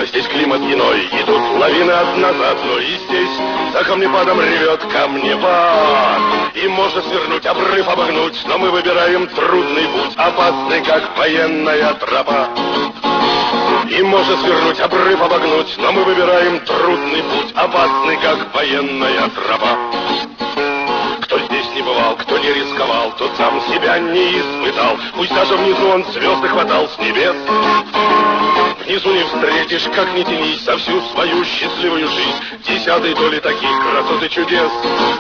здесь климат иной, и тут лавины одна за одной. И здесь за камнепадом ревет камнепад. И можно свернуть, обрыв обогнуть, но мы выбираем трудный путь, опасный, как военная тропа. И можно свернуть, обрыв обогнуть, но мы выбираем трудный путь, опасный, как военная тропа. Кто здесь не бывал, кто не рисковал, тот сам себя не испытал. Пусть даже внизу он звезды хватал с небес. Внизу не встретишь, как ни тянись, за всю свою счастливую жизнь десятой доли таких красот и чудес.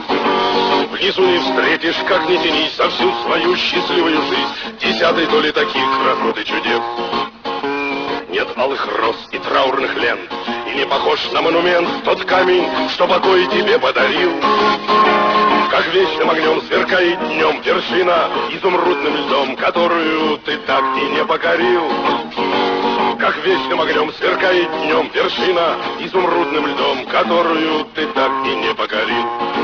Внизу не встретишь, как ни тянись, за всю свою счастливую жизнь десятой доли таких красот и чудес. Нет алых роз и траурных лент, и не похож на монумент тот камень, что покой тебе подарил. Как вечным огнем сверкает днем вершина изумрудным льдом, которую ты так и не покорил. Как вечным огнем сверкает днем вершина изумрудным льдом, которую ты так и не покорил.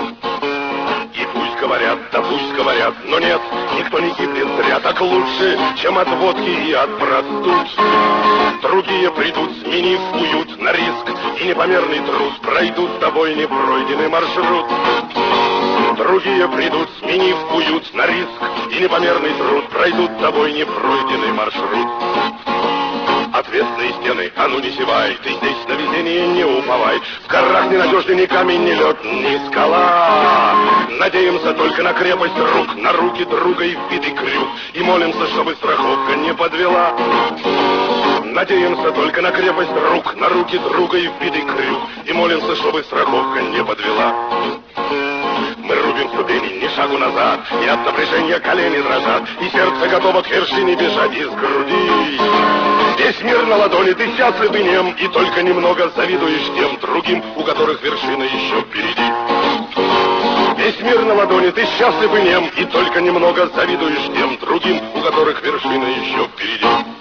И пусть говорят, да пусть говорят, но нет, никто не гибнет зря. Так лучше, чем от водки и от простуд. Другие придут, сменив уют на риск и непомерный труд, пройдут с тобой непройденный маршрут. Другие придут, сменив уют на риск и непомерный труд, пройдут с тобой непройденный маршрут. Ответственные стены, а ну не зевай, ты здесь на везение не уповай. В горах ненадежный ни камень, ни лед, ни скала. Надеемся только на крепость рук, на руки друга и вбитый крюк, и молимся, чтобы страховка не подвела. Надеемся только на крепость рук, на руки друга и вбитый крюк, и молимся, чтобы страховка не подвела. Мы рубим ступени, ни шагу назад, и от напряжения колени дрожат, и сердце готово к вершине бежать из груди. Весь мир на ладони, ты счастлив и нем, и только немного завидуешь тем другим, у которых вершина еще впереди. Весь мир на ладони, ты счастлив и нем, и только немного завидуешь тем другим, у которых вершина еще впереди.